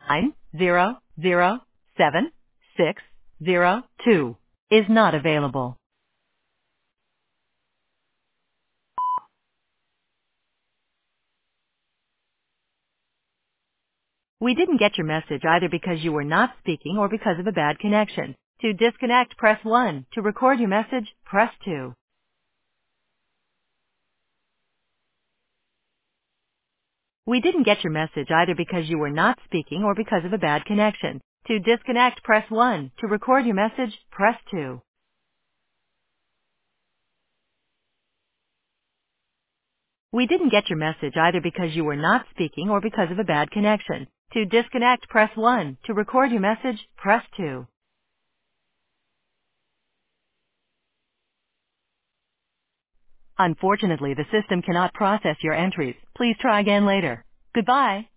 9007602 is not available. We didn't get your message either because you were not speaking or because of a bad connection. To disconnect, press 1. To record your message, press 2. We didn't get your message either because you were not speaking or because of a bad connection. To disconnect, press 1. To record your message, press 2. We didn't get your message either because you were not speaking or because of a bad connection. To disconnect, press 1. To record your message, press 2. Unfortunately, the system cannot process your entries. Please try again later. Goodbye.